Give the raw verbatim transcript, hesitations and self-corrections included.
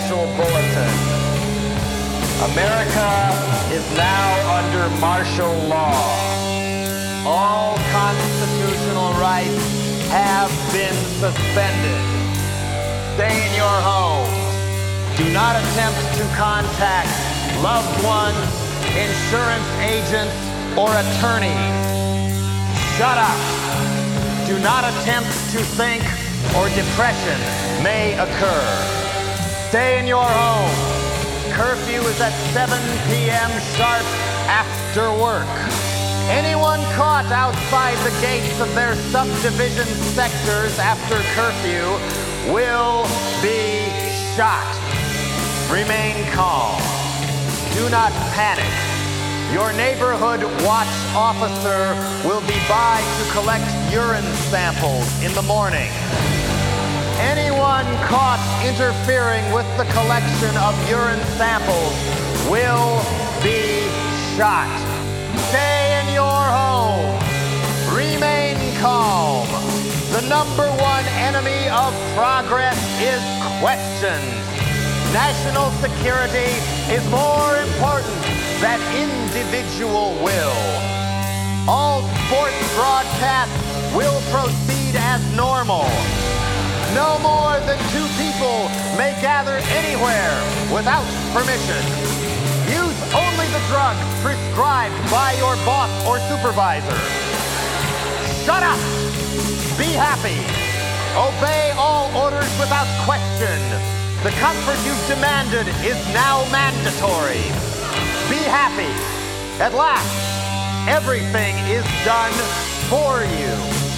special bulletin. America is now under martial law. All constitutional rights have been suspended. Stay in your homes. Do not attempt to contact loved ones, insurance agents, or attorneys. Shut up. Do not attempt to think or depression may occur. Stay in your home. Curfew is at seven p.m. sharp after work. Anyone caught outside the gates of their subdivision sectors after curfew will be shot. Remain calm. Do not panic. Your neighborhood watch officer will be by to collect urine samples in the morning. Anyone caught interfering with the collection of urine samples will be shot. Stay in your home. Remain calm. The number one enemy of progress is questions. National security is more important than individual will. All sports broadcasts will proceed as normal. No more than two people may gather anywhere without permission. Use only the drugs prescribed by your boss or supervisor. Shut up! Be happy. Obey all orders without question. The comfort you've demanded is now mandatory. Be happy. At last, everything is done for you.